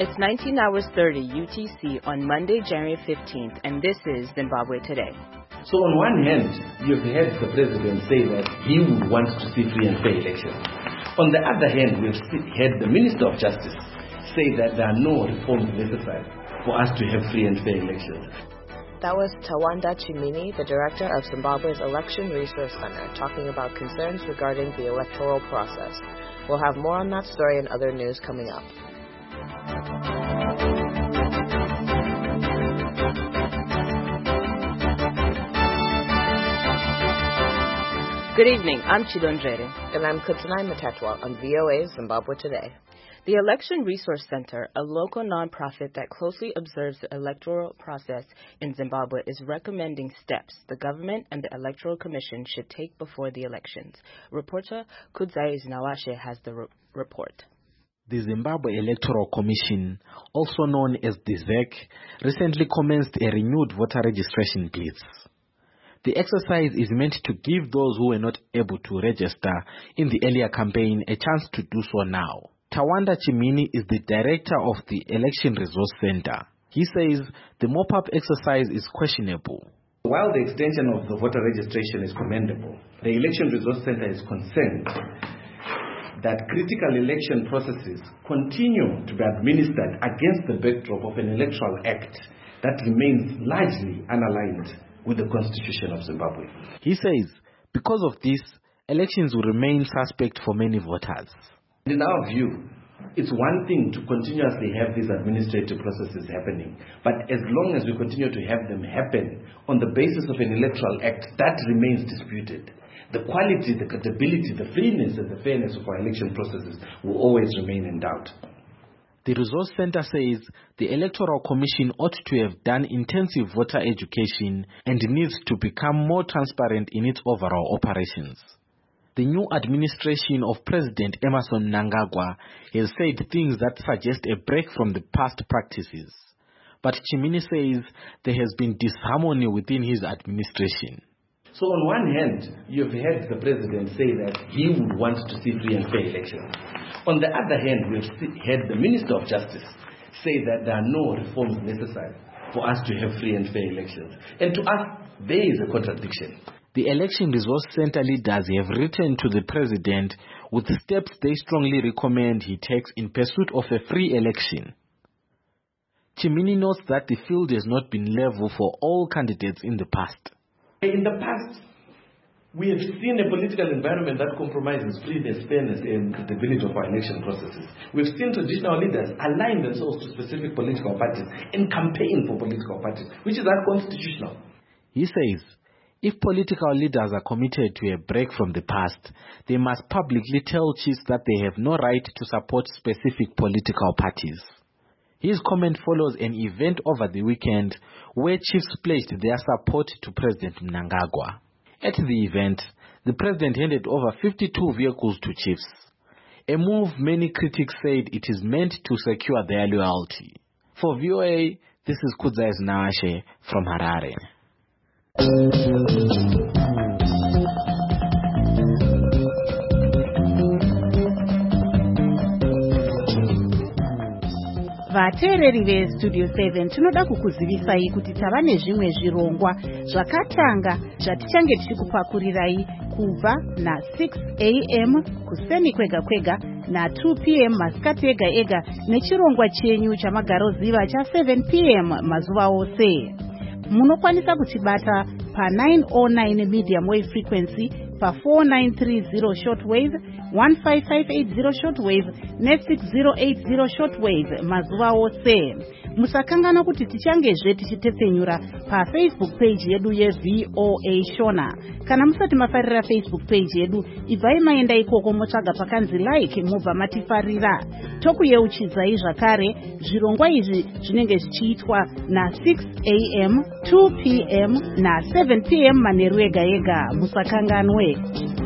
It's 19 hours 30 UTC on Monday, January 15th, and this is Zimbabwe Today. So on one hand, you've heard the president say that he would want to see free and fair elections. On the other hand, we've heard the Minister of Justice say that there are no reforms necessary for us to have free and fair elections. That was Tawanda Chimini, the director of Zimbabwe's Election Resource Center, talking about concerns regarding the electoral process. We'll have more on that story and other news coming up. Good evening, I'm Chidonjere. And I'm Kutsunai Matetwa on VOA Zimbabwe Today. The Election Resource Center, a local nonprofit that closely observes the electoral process in Zimbabwe, is recommending steps the government and the Electoral Commission should take before the elections. Reporter Kudzai Zinawashe has the report. The Zimbabwe Electoral Commission, also known as the ZEC, recently commenced a renewed voter registration blitz. The exercise is meant to give those who were not able to register in the earlier campaign a chance to do so now. Tawanda Chimini is the director of the Election Resource Center. He says the mop-up exercise is questionable. While the extension of the voter registration is commendable, the Election Resource Center is concerned that critical election processes continue to be administered against the backdrop of an electoral act that remains largely unaligned with the Constitution of Zimbabwe. He says because of this, elections will remain suspect for many voters. In our view, it's one thing to continuously have these administrative processes happening, but as long as we continue to have them happen on the basis of an electoral act, that remains disputed. The quality, the credibility, the freeness and the fairness of our election processes will always remain in doubt. The Resource Center says the Electoral Commission ought to have done intensive voter education and needs to become more transparent in its overall operations. The new administration of President Emmerson Mnangagwa has said things that suggest a break from the past practices. But Chimini says there has been disharmony within his administration. So on one hand, you've heard the president say that he would want to see free and fair elections. On the other hand, we've heard the Minister of Justice say that there are no reforms necessary for us to have free and fair elections. And to us, there is a contradiction. The Election Resource Center leaders have written to the president with steps they strongly recommend he takes in pursuit of a free election. Chimini notes that the field has not been level for all candidates in the past. In the past, we have seen a political environment that compromises freeness, fairness, and credibility of our election processes. We've seen traditional leaders align themselves to specific political parties and campaign for political parties, which is unconstitutional. He says, if political leaders are committed to a break from the past, they must publicly tell chiefs that they have no right to support specific political parties. His comment follows an event over the weekend where chiefs pledged their support to President Mnangagwa. At the event, the president handed over 52 vehicles to chiefs, a move many critics said it is meant to secure their loyalty. For VOA, this is Kudzai Zinawashe from Harare. Vateereri veStudio 7 tinoda kukuzivisai kuti tava nezvimwe zvirongwa zvakatanga zvatichange tichikupakurirai kubva na6 a.m. kuseni kwega kwega na2 p.m. masikati ega ega nechirongwa chenyu chamagaroziva cha7 p.m. mazuva ose. Munokwanisa kutibata pa909 medium wave frequency, pa4930 shortwave, 15580 shortwave ne6080 shortwave mazuva ose. Musakangana kuti tichangezve tichitepfenyura pa Facebook page yedu yeVOA Shona. Kana musati mafarira Facebook page yedu, ibvai maenda ikoko motsvaga pakanzi like mubva matifarira. Tokuyeuchidzai zvakare zvirongwa izvi zvinenge zvichiitwa na6 a.m., 2 p.m. na 7 p.m. manheru ega ega. Musakanganwe.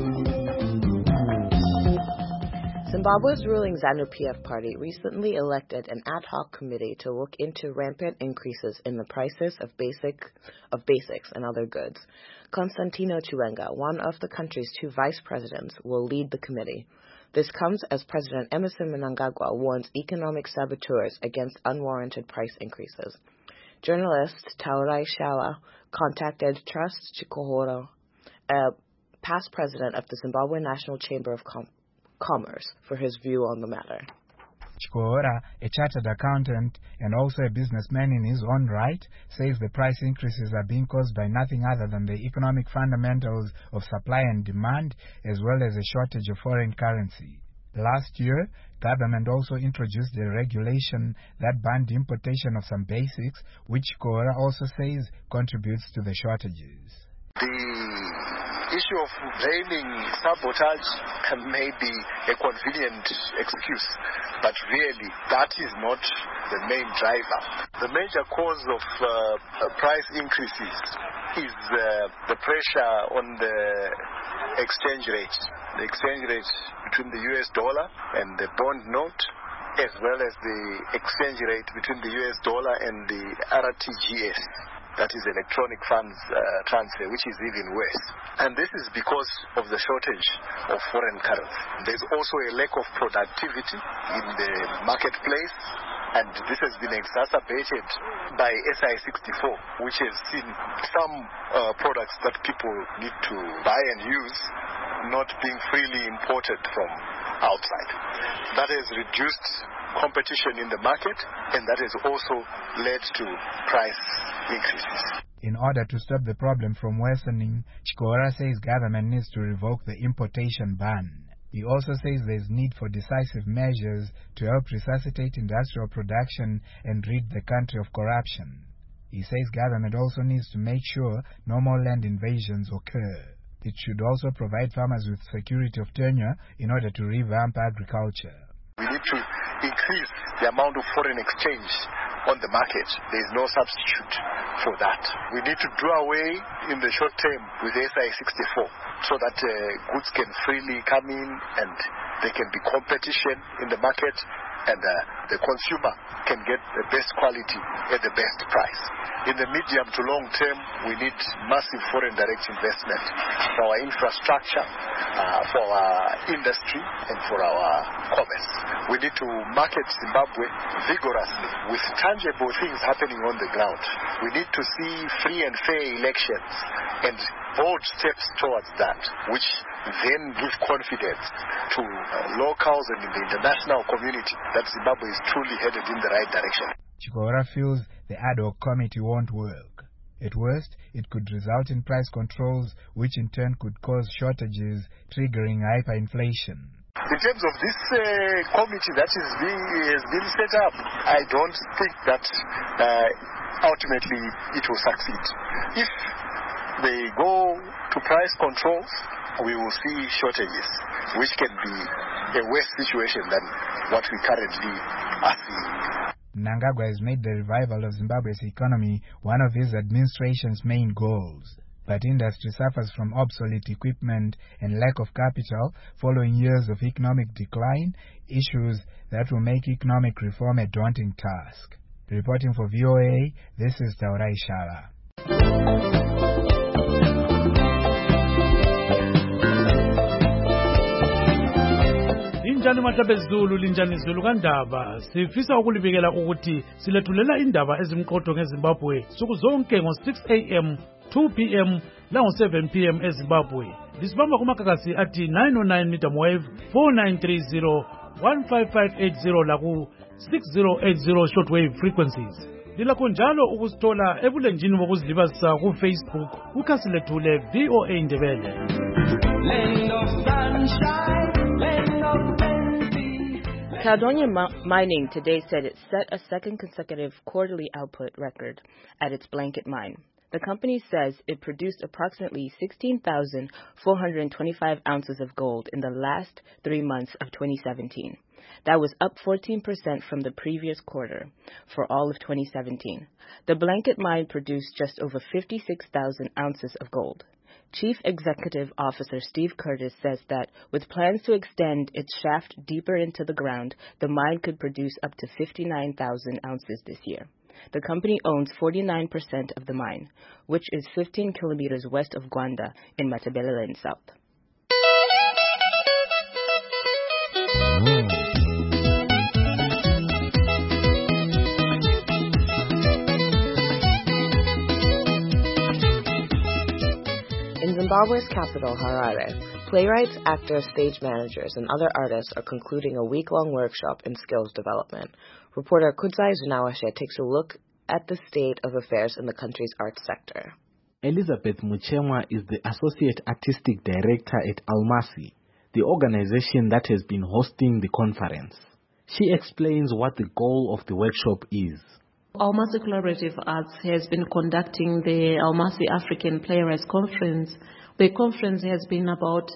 Zimbabwe's ruling ZANU-PF party recently elected an ad hoc committee to look into rampant increases in the prices of basics and other goods. Constantino Chiwenga, one of the country's two vice presidents, will lead the committee. This comes as President Emmerson Mnangagwa warns economic saboteurs against unwarranted price increases. Journalist Taurai Shala contacted Trust Chikohora, a past president of the Zimbabwe National Chamber of Commerce, for his view on the matter. Chikohora, a chartered accountant and also a businessman in his own right, says the price increases are being caused by nothing other than the economic fundamentals of supply and demand, as well as a shortage of foreign currency. Last year, government also introduced a regulation that banned importation of some basics, which Chikohora also says contributes to the shortages. The issue of blaming sabotage may be a convenient excuse, but really that is not the main driver. The major cause of price increases is the pressure on the exchange rate. The exchange rate between the US dollar and the bond note, as well as the exchange rate between the US dollar and the RTGS. That is electronic funds transfer, which is even worse. And this is because of the shortage of foreign currency. There's also a lack of productivity in the marketplace, and this has been exacerbated by SI64, which has seen some products that people need to buy and use not being freely imported from outside. That has reduced competition in the market, and that has also led to price increases. In order to stop the problem from worsening, Chikohora says government needs to revoke the importation ban. He also says there is need for decisive measures to help resuscitate industrial production and rid the country of corruption. He says government also needs to make sure no more land invasions occur. It should also provide farmers with security of tenure in order to revamp agriculture. We need to increase the amount of foreign exchange on the market. There is no substitute for that. We need to do away in the short term with SI64 so that goods can freely come in and there can be competition in the market, and the consumer can get the best quality at the best price. In the medium to long term, we need massive foreign direct investment for our infrastructure, for our industry, and for our commerce. We need to market Zimbabwe vigorously with tangible things happening on the ground. We need to see free and fair elections and bold steps towards that, which then give confidence to locals and in the international community that Zimbabwe is truly headed in the right direction. Chikohora feels the ad hoc committee won't work. At worst, it could result in price controls, which in turn could cause shortages, triggering hyperinflation. In terms of this committee that has been set up, I don't think that ultimately it will succeed. If they go to price controls, we will see shortages, which can be a worse situation than what we currently are seeing. Mnangagwa has made the revival of Zimbabwe's economy one of his administration's main goals. But industry suffers from obsolete equipment and lack of capital following years of economic decline, issues that will make economic reform a daunting task. Reporting for VOA, this is Taurai Shala. Linjani mahlabezulu linjani zulu kandaba sifisa ukulibikela ukuthi silethulela indaba ezimqotho ngeZimbabwe suku zonke ngo6 am 2 pm lango7 pm eZimbabwe lisibamba kumakakasi athi 909 medium wave 4930 15580 laku 6080 shortwave frequencies. Lilakho njalo ukusithola ebulenjini bokuzilibazisa ku Facebook kukhasi lethu le VOA Indebele. Land of sunshine, land of plenty. Caledonia Mining today said it set a second consecutive quarterly output record at its Blanket mine. The company says it produced approximately 16,425 ounces of gold in the last 3 months of 2017. That was up 14% from the previous quarter for all of 2017. The Blanket mine produced just over 56,000 ounces of gold. Chief Executive Officer Steve Curtis says that with plans to extend its shaft deeper into the ground, the mine could produce up to 59,000 ounces this year. The company owns 49% of the mine, which is 15 kilometers west of Gwanda in Matabeleland South. In Zimbabwe's capital, Harare, playwrights, actors, stage managers, and other artists are concluding a week-long workshop in skills development. Reporter Kudzai Zinawashe takes a look at the state of affairs in the country's arts sector. Elizabeth Muchemwa is the Associate Artistic Director at Almasi, the organization that has been hosting the conference. She explains what the goal of the workshop is. Almasi Collaborative Arts has been conducting the Almasi African Playwrights Conference. The conference has been about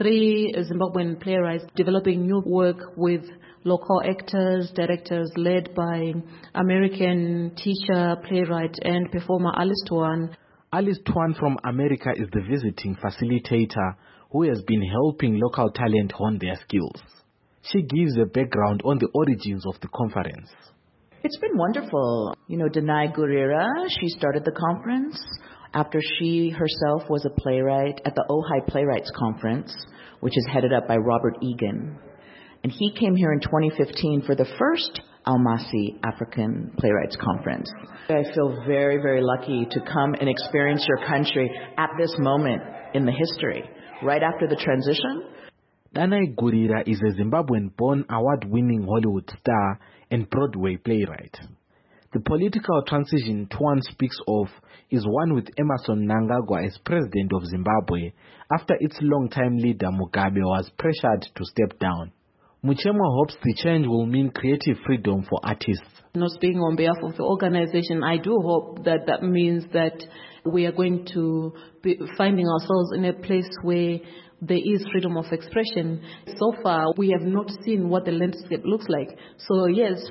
3 Zimbabwean playwrights developing new work with local actors, directors led by American teacher, playwright, and performer Alice Tuan. Alice Tuan from America is the visiting facilitator who has been helping local talent hone their skills. She gives a background on the origins of the conference. It's been wonderful. Denai Gurira, she started the conference after she herself was a playwright at the Ojai Playwrights Conference, which is headed up by Robert Egan. And he came here in 2015 for the first Almasi African Playwrights Conference. I feel very, very lucky to come and experience your country at this moment in the history, right after the transition. Danai Gurira is a Zimbabwean-born award-winning Hollywood star and Broadway playwright. The political transition Tuan speaks of is one with Emmerson Mnangagwa as president of Zimbabwe after its longtime leader Mugabe was pressured to step down. Muchemwa hopes the change will mean creative freedom for artists. Speaking on behalf of the organization, I do hope that means that we are going to be finding ourselves in a place where there is freedom of expression. So far, we have not seen what the landscape looks like. So yes,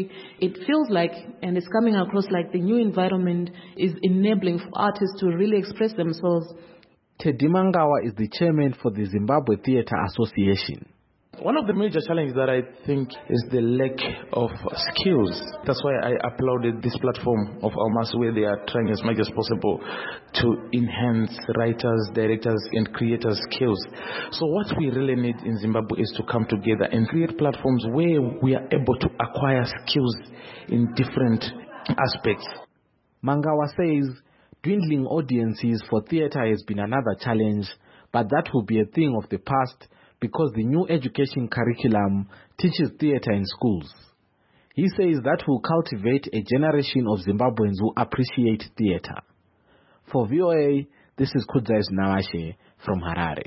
it feels like, and it's coming across like the new environment is enabling for artists to really express themselves. Teddy Mangawa is the chairman for the Zimbabwe Theatre Association. One of the major challenges that I think is the lack of skills. That's why I applauded this platform of Almasi, where they are trying as much as possible to enhance writers, directors, and creators' skills. So what we really need in Zimbabwe is to come together and create platforms where we are able to acquire skills in different aspects. Mangawa says dwindling audiences for theatre has been another challenge, but that will be a thing of the past because the new education curriculum teaches theatre in schools. He says that will cultivate a generation of Zimbabweans who appreciate theatre. For VOA, this is Kudzai Zinawashe from Harare.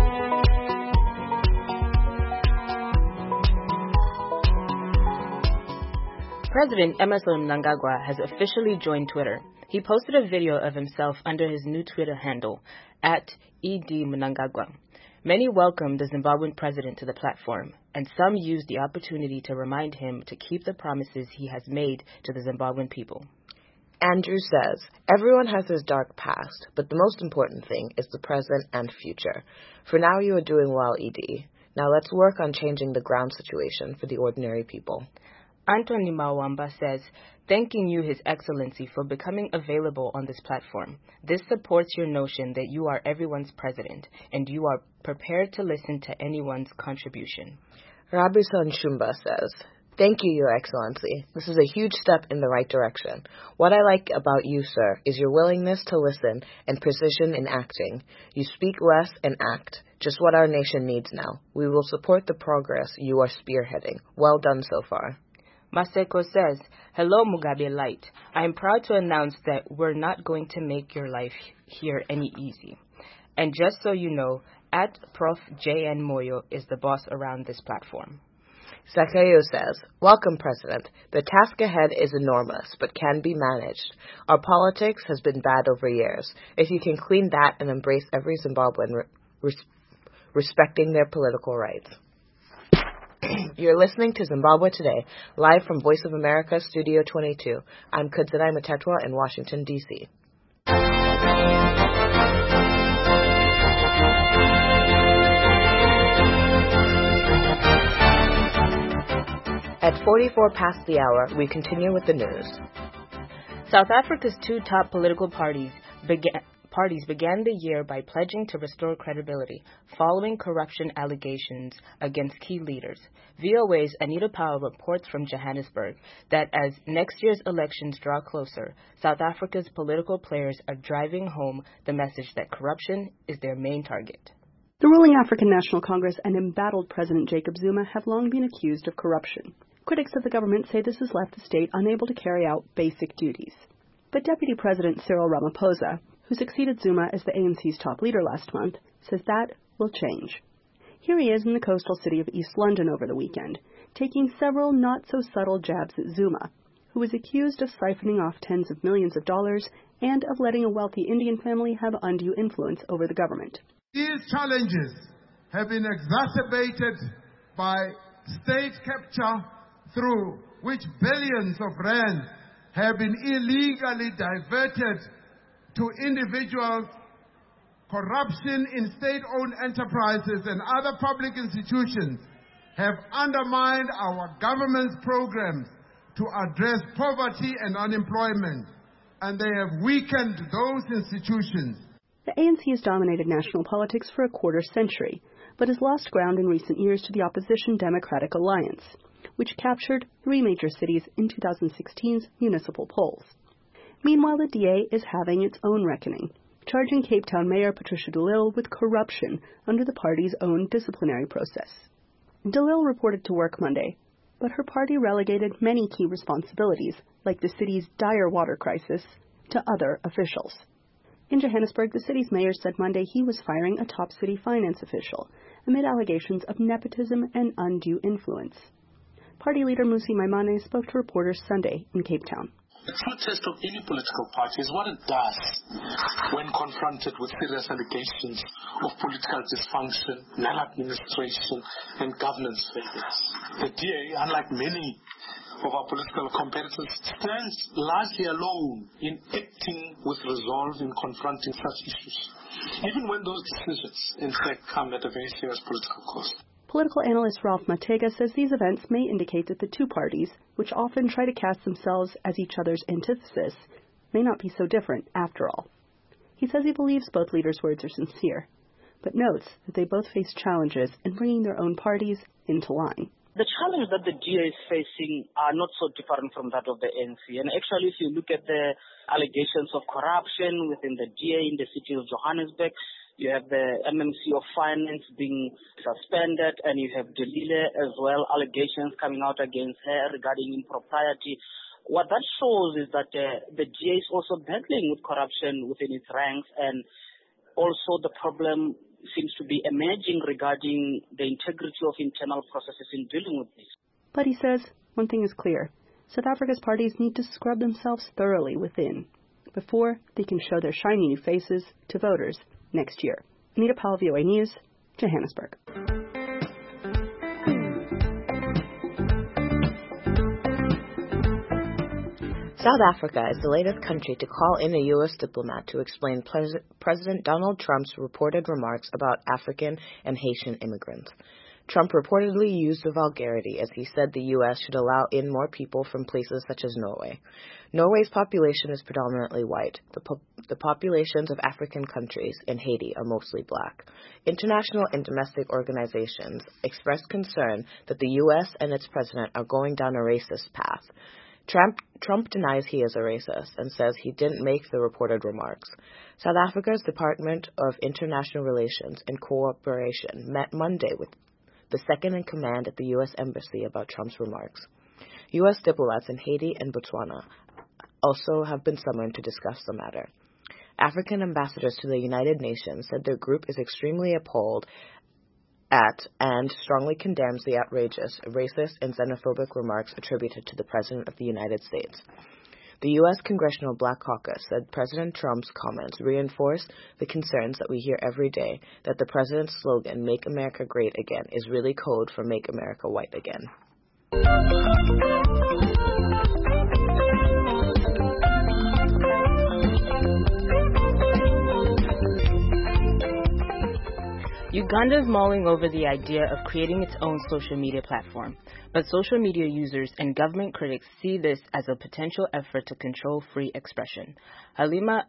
President Emmerson Mnangagwa has officially joined Twitter. He posted a video of himself under his new Twitter handle, @ED_Mnangagwa. Many welcomed the Zimbabwean president to the platform, and some used the opportunity to remind him to keep the promises he has made to the Zimbabwean people. Andrew says, everyone has his dark past, but the most important thing is the present and future. For now, you are doing well, ED. Now let's work on changing the ground situation for the ordinary people. Anthony Mawamba says, thanking you, His Excellency, for becoming available on this platform. This supports your notion that you are everyone's president, and you are prepared to listen to anyone's contribution. Rabison Shumba says, thank you, Your Excellency. This is a huge step in the right direction. What I like about you, sir, is your willingness to listen and precision in acting. You speak less and act, just what our nation needs now. We will support the progress you are spearheading. Well done so far. Maseko says, hello, Mugabe Light. I am proud to announce that we're not going to make your life here any easy. And just so you know, @Prof. J.N. Moyo is the boss around this platform. Sakayo says, welcome, President. The task ahead is enormous, but can be managed. Our politics has been bad over years. If you can clean that and embrace every Zimbabwean respecting their political rights. You're listening to Zimbabwe Today, live from Voice of America, Studio 22. I'm Kudzai Matetwa in Washington, D.C. At 44 past the hour, we continue with the news. South Africa's two top political parties parties began the year by pledging to restore credibility following corruption allegations against key leaders. VOA's Anita Powell reports from Johannesburg that as next year's elections draw closer, South Africa's political players are driving home the message that corruption is their main target. The ruling African National Congress and embattled President Jacob Zuma have long been accused of corruption. Critics of the government say this has left the state unable to carry out basic duties. But Deputy President Cyril Ramaphosa, who succeeded Zuma as the ANC's top leader last month, says that will change. Here he is in the coastal city of East London over the weekend, taking several not-so-subtle jabs at Zuma, who was accused of siphoning off tens of millions of dollars and of letting a wealthy Indian family have undue influence over the government. These challenges have been exacerbated by state capture through which billions of rands have been illegally diverted to individuals, corruption in state-owned enterprises and other public institutions have undermined our government's programs to address poverty and unemployment, and they have weakened those institutions. The ANC has dominated national politics for a quarter century, but has lost ground in recent years to the opposition Democratic Alliance, which captured 3 major cities in 2016's municipal polls. Meanwhile, the DA is having its own reckoning, charging Cape Town Mayor Patricia de Lille with corruption under the party's own disciplinary process. De Lille reported to work Monday, but her party relegated many key responsibilities, like the city's dire water crisis, to other officials. In Johannesburg, the city's mayor said Monday he was firing a top city finance official amid allegations of nepotism and undue influence. Party leader Musi Maimane spoke to reporters Sunday in Cape Town. The true test of any political party is what it does when confronted with serious allegations of political dysfunction, maladministration, and governance failures. The DA, unlike many of our political competitors, stands largely alone in acting with resolve in confronting such issues, even when those decisions, in fact, come at a very serious political cost. Political analyst Ralph Matega says these events may indicate that the two parties, which often try to cast themselves as each other's antithesis, may not be so different after all. He says he believes both leaders' words are sincere, but notes that they both face challenges in bringing their own parties into line. The challenge that the DA is facing are not so different from that of the ANC. And actually, if you look at the allegations of corruption within the DA in the city of Johannesburg, you have the MMC of Finance being suspended, and you have de Lille as well, allegations coming out against her regarding impropriety. What that shows is that the DA is also battling with corruption within its ranks, and also the problem seems to be emerging regarding the integrity of internal processes in dealing with this. But he says one thing is clear. South Africa's parties need to scrub themselves thoroughly within before they can show their shiny new faces to voters next year. Anita Powell, VOA News, Johannesburg. South Africa is the latest country to call in a U.S. diplomat to explain President Donald Trump's reported remarks about African and Haitian immigrants. Trump reportedly used the vulgarity as he said the U.S. should allow in more people from places such as Norway. Norway's population is predominantly white. The populations of African countries and Haiti are mostly black. International and domestic organizations expressed concern that the U.S. and its president are going down a racist path. Trump denies he is a racist and says he didn't make the reported remarks. South Africa's Department of International Relations and Cooperation met Monday with the second-in-command at the U.S. Embassy about Trump's remarks. U.S. diplomats in Haiti and Botswana also have been summoned to discuss the matter. African ambassadors to the United Nations said their group is extremely appalled at and strongly condemns the outrageous, racist, and xenophobic remarks attributed to the President of the United States. The U.S. Congressional Black Caucus said President Trump's comments reinforced the concerns that we hear every day that the President's slogan, Make America Great Again, is really code for Make America White Again. Uganda is mulling over the idea of creating its own social media platform, but social media users and government critics see this as a potential effort to control free expression. Halima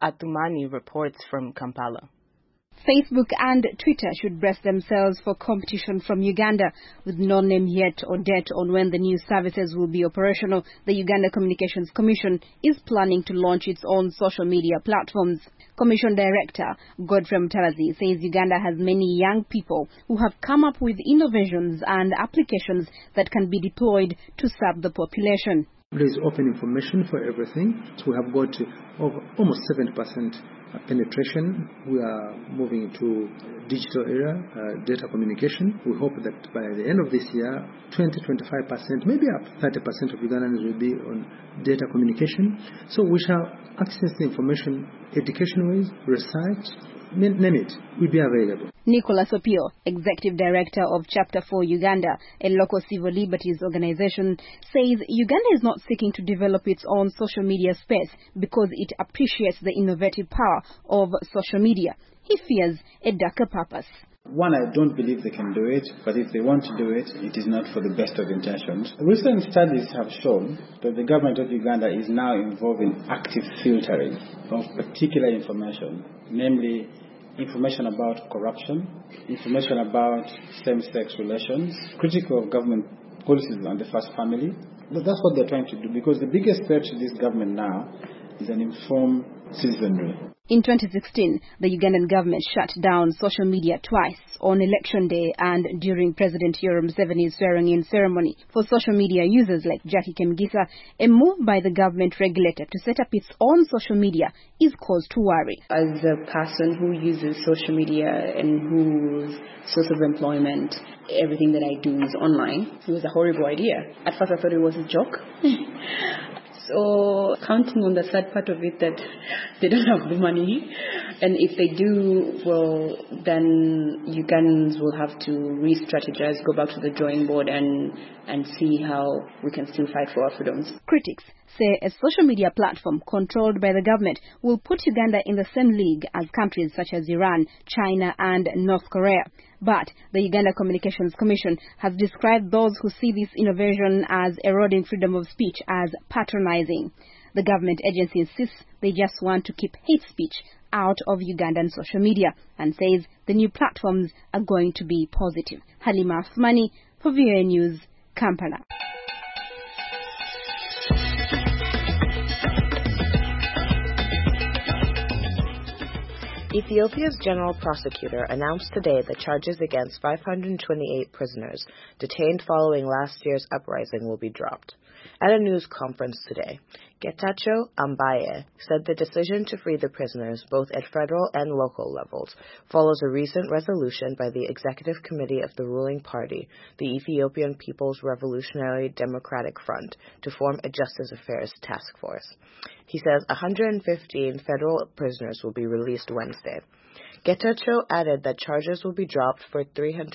Athumani reports from Kampala. Facebook and Twitter should brace themselves for competition from Uganda. With no name yet or date on when the new services will be operational, the Uganda Communications Commission is planning to launch its own social media platforms. Commission Director Godfrey Mutalazi says Uganda has many young people who have come up with innovations and applications that can be deployed to serve the population. There is open information for everything. So we have got almost 70% penetration. We are moving into digital era, data communication. We hope that by the end of this year, 20-25%, maybe up 30% of Ugandans will be on data communication. So we shall access the information education-wise, research, name it, will be available. Nicholas Opio, Executive Director of Chapter 4 Uganda, a local civil liberties organization, says Uganda is not seeking to develop its own social media space because it appreciates the innovative power of social media. He fears a darker purpose. One, I don't believe they can do it, but if they want to do it, it is not for the best of intentions. Recent studies have shown that the government of Uganda is now involved in active filtering of particular information, namely information about corruption, information about same-sex relations, critical of government policies on the first family. But that's what they're trying to do, because the biggest threat to this government now is an informed citizenry. In 2016, the Ugandan government shut down social media twice, on Election Day and during President Yoweri Museveni's swearing-in ceremony. For social media users like Jackie Kemgisa, a move by the government regulator to set up its own social media is cause to worry. As a person who uses social media and whose source of employment, everything that I do is online, it was a horrible idea. At first I thought it was a joke. So counting on the sad part of it that they don't have the money, and if they do, well, then Ugandans will have to re-strategize, go back to the drawing board and see how we can still fight for our freedoms. Critics say a social media platform controlled by the government will put Uganda in the same league as countries such as Iran, China and North Korea. But the Uganda Communications Commission has described those who see this innovation as eroding freedom of speech as patronizing. The government agency insists they just want to keep hate speech out of Ugandan social media and says the new platforms are going to be positive. Halima Athumani for VOA News, Kampala. Ethiopia's general prosecutor announced today that charges against 528 prisoners detained following last year's uprising will be dropped. At a news conference today, Getachew Ambaye said the decision to free the prisoners, both at federal and local levels, follows a recent resolution by the Executive Committee of the ruling party, the Ethiopian People's Revolutionary Democratic Front, to form a Justice Affairs task force. He says 115 federal prisoners will be released Wednesday. Getachew added that charges will be dropped for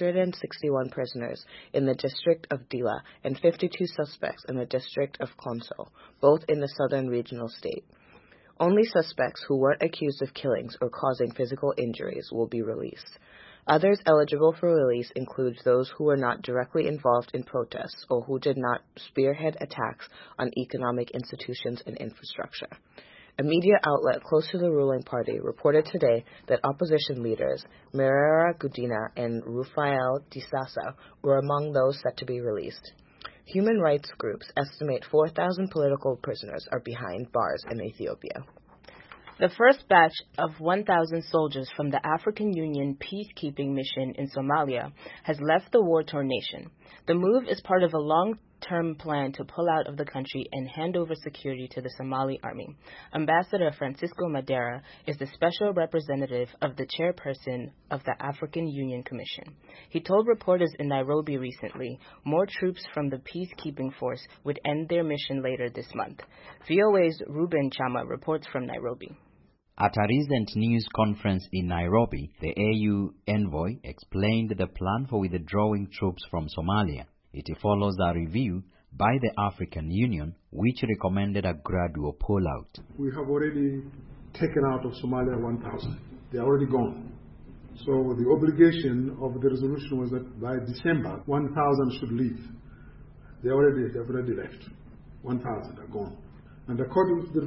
361 prisoners in the district of Dila and 52 suspects in the district of Konso, both in the southern regional state. Only suspects who weren't accused of killings or causing physical injuries will be released. Others eligible for release include those who were not directly involved in protests or who did not spearhead attacks on economic institutions and infrastructure. A media outlet close to the ruling party reported today that opposition leaders Merera Gudina and Rufael Disasa were among those set to be released. Human rights groups estimate 4,000 political prisoners are behind bars in Ethiopia. The first batch of 1,000 soldiers from the African Union peacekeeping mission in Somalia has left the war-torn nation. The move is part of a long-term plan to pull out of the country and hand over security to the Somali army. Ambassador Francisco Madera is the special representative of the chairperson of the African Union Commission. He told reporters in Nairobi recently more troops from the peacekeeping force would end their mission later this month. VOA's Ruben Chama reports from Nairobi. At a recent news conference in Nairobi, the AU envoy explained the plan for withdrawing troops from Somalia. It follows a review by the African Union, which recommended a gradual pullout. We have already taken out of Somalia 1,000. They are already gone. So the obligation of the resolution was that by December, 1,000 should leave. They've already left. 1,000 are gone. And according to the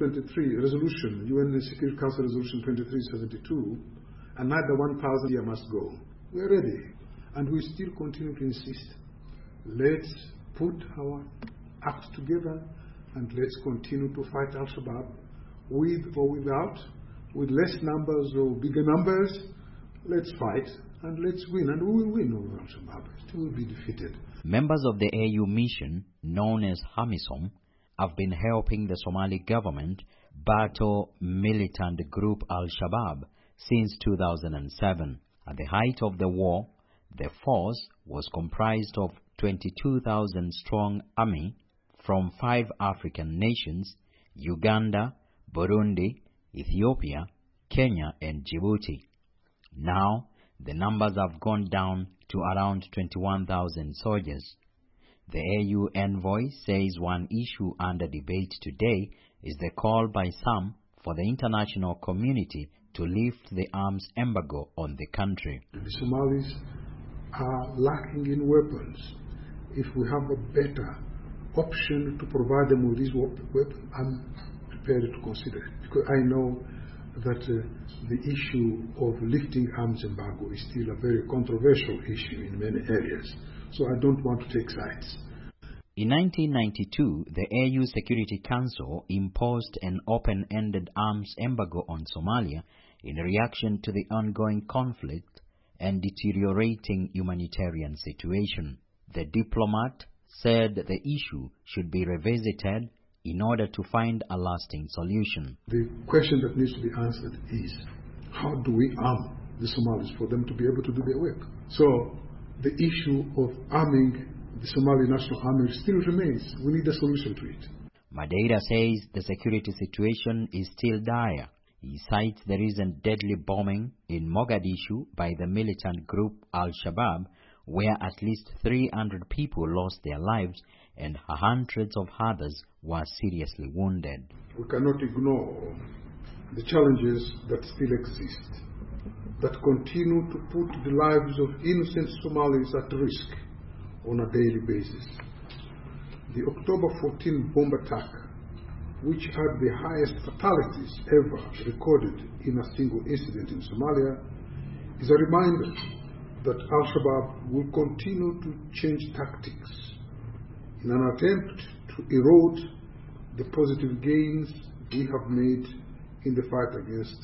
resolution, UN Security Council Resolution 2372, another 1,000 years must go. We are ready. And we still continue to insist. Let's put our acts together and let's continue to fight Al-Shabaab with or without, with less numbers or bigger numbers. Let's fight and let's win. And we will win over Al-Shabaab. It will be defeated. Members of the AU mission, known as HAMISOM, have been helping the Somali government battle militant group Al-Shabaab since 2007. At the height of the war, the force was comprised of 22,000-strong army from 5 African nations: Uganda, Burundi, Ethiopia, Kenya, and Djibouti. Now, the numbers have gone down to around 21,000 soldiers. The AU envoy says one issue under debate today is the call by some for the international community to lift the arms embargo on the country. The Somalis are lacking in weapons. If we have a better option to provide them with these weapons, I'm prepared to consider it. Because I know that the issue of lifting arms embargo is still a very controversial issue in many areas. So I don't want to take sides. In 1992, the AU Security Council imposed an open-ended arms embargo on Somalia in reaction to the ongoing conflict and deteriorating humanitarian situation. The diplomat said the issue should be revisited in order to find a lasting solution. The question that needs to be answered is, how do we arm the Somalis for them to be able to do their work? So the issue of arming the Somali National Army still remains. We need a solution to it. Madeira says the security situation is still dire. He cites the recent deadly bombing in Mogadishu by the militant group Al-Shabaab, where at least 300 people lost their lives and hundreds of others were seriously wounded. We cannot ignore the challenges that still exist, that continue to put the lives of innocent Somalis at risk on a daily basis. The October 14 bomb attack, which had the highest fatalities ever recorded in a single incident in Somalia, is a reminder that Al-Shabaab will continue to change tactics in an attempt to erode the positive gains we have made in the fight against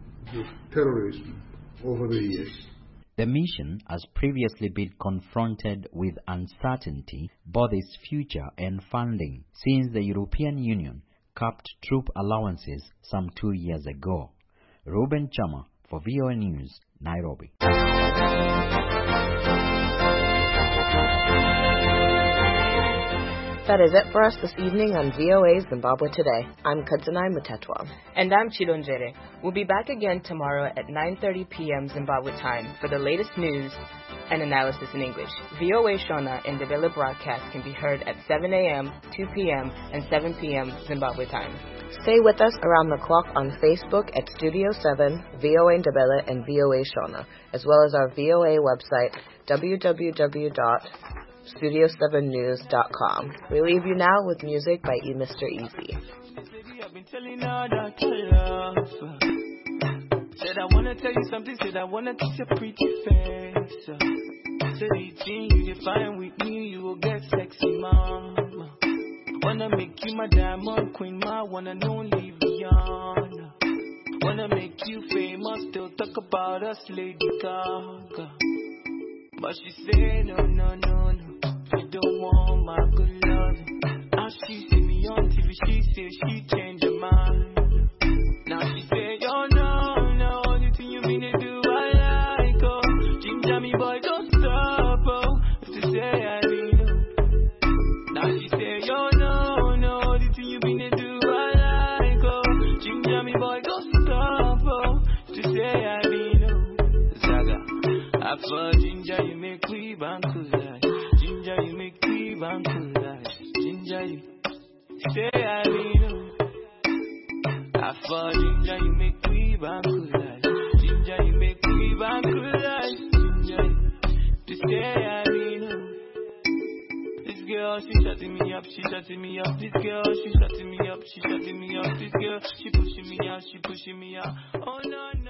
terrorism over the years. The mission has previously been confronted with uncertainty both its future and funding since the European Union capped troop allowances some 2 years ago. Ruben Chama for VOA News, Nairobi. That is it for us this evening on VOA Zimbabwe Today. I'm Kadzanai Mutetwa. And I'm Chidonjere. We'll be back again tomorrow at 9:30 p.m. Zimbabwe time for the latest news and analysis in English. VOA Shona and Ndebele broadcast can be heard at 7 a.m., 2 p.m., and 7 p.m. Zimbabwe time. Stay with us around the clock on Facebook at Studio 7, VOA Ndebele, and VOA Shona, as well as our VOA website, www.studio7news.com. We leave you now with music by Mr. Easy. Said I wanna tell you something, said I wanna kiss your pretty face. Said 18, you define with me, you will get sexy, mama. Wanna make you my diamond queen, my one and only Rihanna. Wanna make you famous, still talk about us, Lady Gaga. But she said no, no, no, no, she don't want my good love. Now she see me on TV, she said she changed her mind. Now she said, yo, no, no, only thing you mean to do, I like, oh. Ginger me, boy, don't stop, oh. To say I mean, oh. Now she said, yo, no, no, only thing you mean to do, I like, oh. Ginger me, boy, don't stop, oh. To say I mean, oh. Zaga, I for ginger, you make we banku life. Ginger, you make we banku life. Ginger, you say I mean, oh. I for ginger, you make me banku life. Ginger, you make me banku life. Ginger, to say I mean, this girl, she shutting me up, she shutting me up, this girl, she shutting me up, this girl, she pushing me out, Oh no.